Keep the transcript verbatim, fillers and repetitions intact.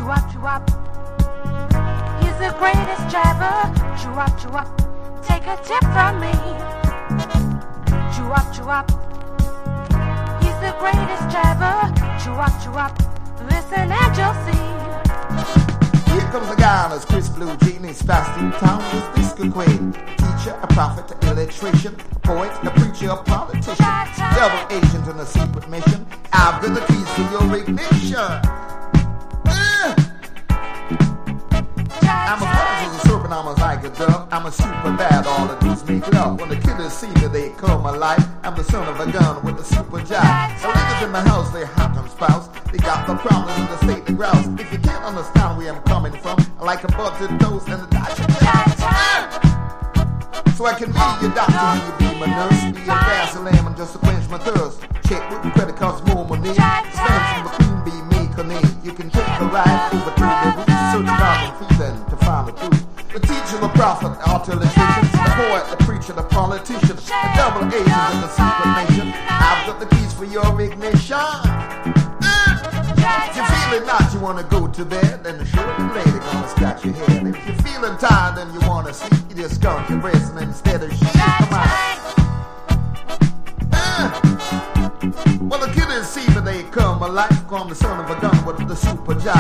Choo-wop, choo-wop. He's the greatest jabber. Choo-wop, choo-wop. Take a tip from me. Choo-wop, choo-wop. He's the greatest jabber. Choo-wop, choo-wop. Listen and you'll see. Here comes a guy on his crisp blue jean. He's fast in town, he's disco queen. A teacher, a prophet, an illustration, a poet, a preacher, a politician, double agent on a secret mission. I've got the keys to your ignition. Uh. I'm a fuzz as a serpent, I'm a like a dove. I'm a super bad, all the dudes make love. When the killers see me, they come alive. I'm the son of a gun with a super jive. The niggas in my house, they hot and spouse. They got the problems in the state of grouse. If you can't understand where I'm coming from, I like a buttered toast and a dash of jazz. So I can be your doctor and you be my nurse. Be your Vaseline and just to quench my thirst. Check with the credit cards, more money. Spend from the queen bee, make her name. You can take a ride over to the roots. Search around and feed them to find the truth. The teacher, the prophet, the articulation, the poet, the preacher, the politician, the double agent of the secret nation. I've got the keys for your ignition. If you're feeling not, you wanna go to bed, then the sugar lady gonna scratch your head. If you're feeling tired and you wanna sleep, you just skunk your breast and instead of shit, come on. Uh. Well, the killers see me, they come alive. Call the son of a gun with the super jive.